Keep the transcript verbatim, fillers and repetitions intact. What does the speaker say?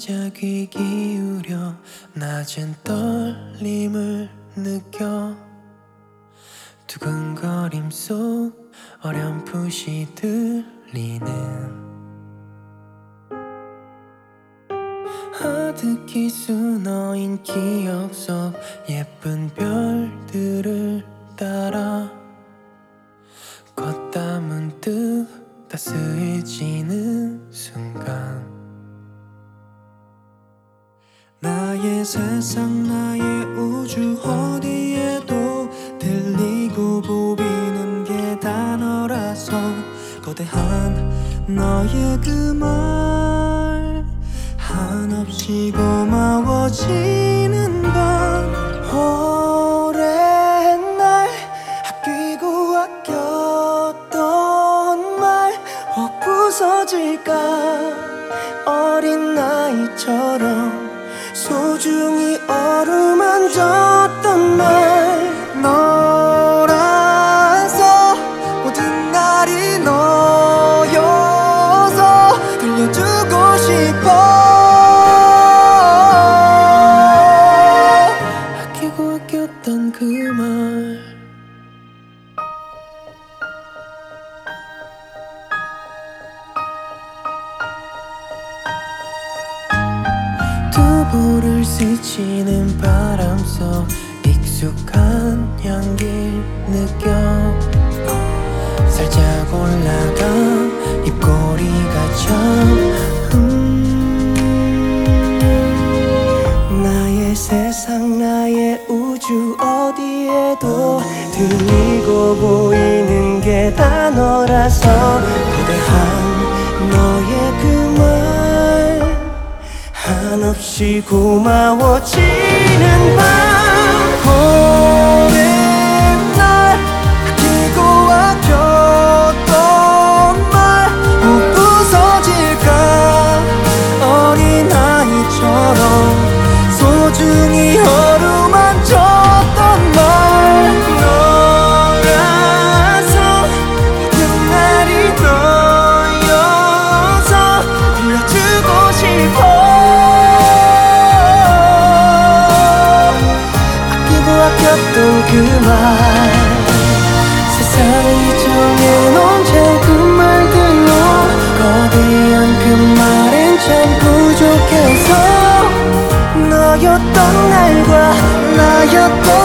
혼자 귀 기울여 낮은 떨림을 느껴 두근거림 속 어렴풋이 들리는 아득히 수너인 기억 속 예쁜 별들을 따라 걷다 문득 따스해지는 순간 나의 세상 나의 우주 어디에도 들리고 보이는 게 다 너라서 거대한 너의 그 말 한없이 고마워지는 밤 오랜 날 아끼고 아꼈던 말 혹 부서질까 어린 나이처럼 소중히 어루만졌던 날 너라서 모든 날이 너여서 들려주고 싶어 아끼고 아꼈던 그 말 두부를 스치는 바람 속 익숙한 향기를 느껴 살짝 올라가 입꼬리가 참 음 나의 세상 나의 우주 어디에도 들리고 보이는 게 다 너라서 거대한 너의 그 말 한없이 고마워지는 밤 오랜 날 아끼고 아꼈던 말 못 부서질까 어린아이처럼 소중히 어루만졌던 말 너라서 모든 날이 너여서 들려주고 싶어 아꼈던 그 말 세상이 정해놓은 작은 말들로 거대한 그 말엔 참 부족해서 너였던 날과 나였던